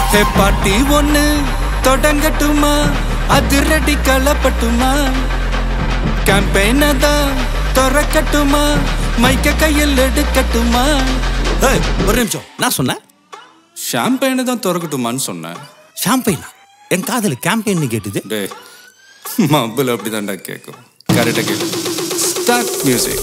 ஹே பாட்டி ஒன்னு தொடங்கட்டுமா அதிரடி களப்பட்டுமா கேம்பெயினை தான் திறக்கட்டுமா மைக்க கையில் எடுக்கட்டுமா ஒரு நிமிஷம் நான் சொன்னேன் ஷாம்பெயினை தான் திறக்கட்டுமான்னு சொன்னேன் ஷாம்பெயினா என் காதல கேம்பெயின் கேட்டுது டே மப்பிள் அப்படிதான்டா கேட்கும் கரெக்டாக கேட்கு ஸ்டார்ட் மியூசிக்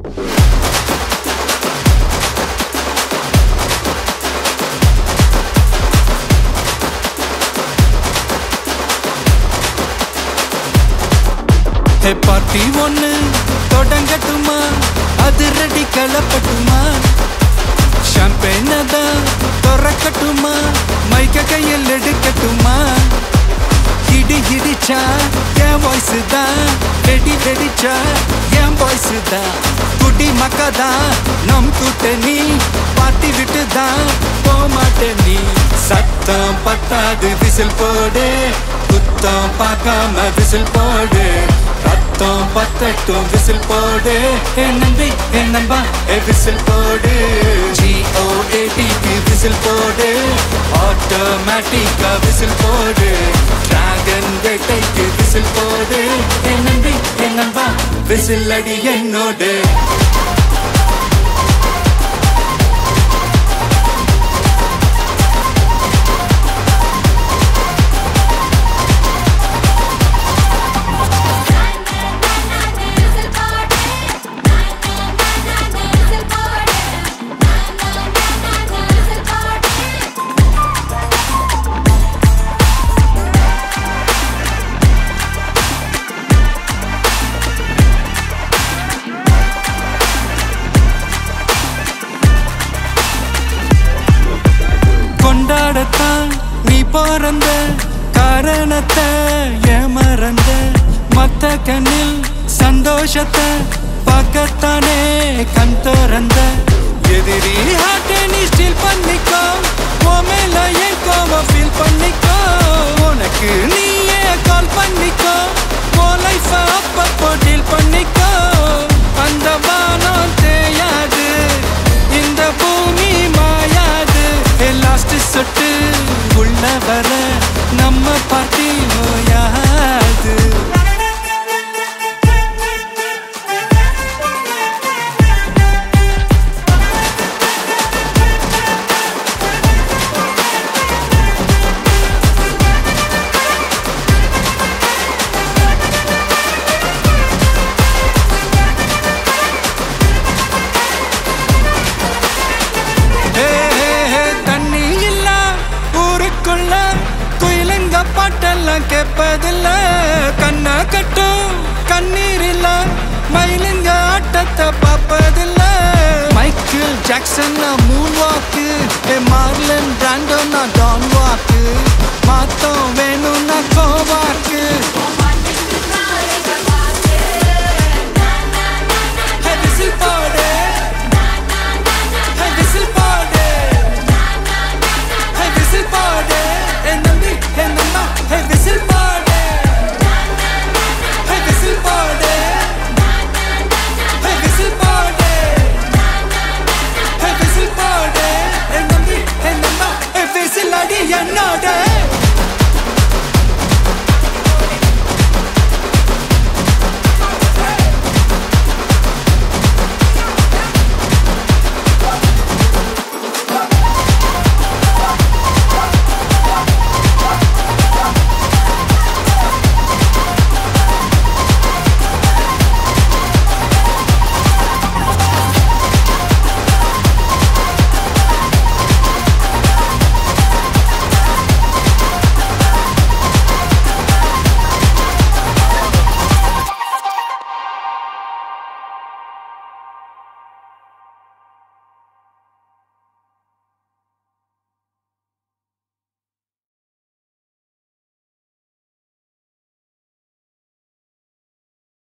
ஹே பாட்டி ஒன்னு தொடங்கட்டுமா அதிரடி களப்பட்டுமா ஷாம்பெயினை தான் திறக்கட்டுமா மைக்க கையில் எடுக்கட்டுமா இடி இடிச்சா என் வாய்ஸ் தான் வெடி வெடிச்சா என் வாய்ஸ் தான் குடி மக்கதான் நம் கூட்டணி பாட்டி விட்டு தான் போமாட்ட நீ சத்தம் பத்தாது விசில் போடு குத்தம் பார்க்காம விசில் போடு ரத்தம் பத்தட்டும் விசில் போடு என் நம்பி என் நம்பா விசில் போடு GOATக்கு விசில் போடு ஆட்டோமேட்டிக்கா விசில் போடு டிராகன் வேட்டைக்கு விசில் போடு என் நம்பி என் நம்பா விசில் அடி என்னோடு கொண்டாடத்தான் நீ பிறந்த காரணத்தை ஏமறந்த மத்த கண்ணில் சந்தோஷத்தை பார்க்கத்தானே கண் திறந்த எதிரி ஹார்ட்டை நீ ஸ்டீல் பண்ணிக்கோ உன் மேல என் கோவம் ஃபீல் பண்ணிக்கோ உனக்கு நீயே கால் பண்ணிக்கோ உன் லைஃப அப்பப்போ டீல் பண்ணிக்கோ அந்த வானம் தேயாது இந்த பூமி மாயாது லாஸ்ட் சொட்டு உள்ள வர நம்ம பாட்டி நோயாது பாட்டெல்லாம் கேட்பதில்ல கண்ணா கட்டும் கண்ணீர் இல்ல மயிலுங்க ஆட்டத்தை பார்ப்பதில்ல Michael Jackson moonwalk Marlon Brando நான் டான்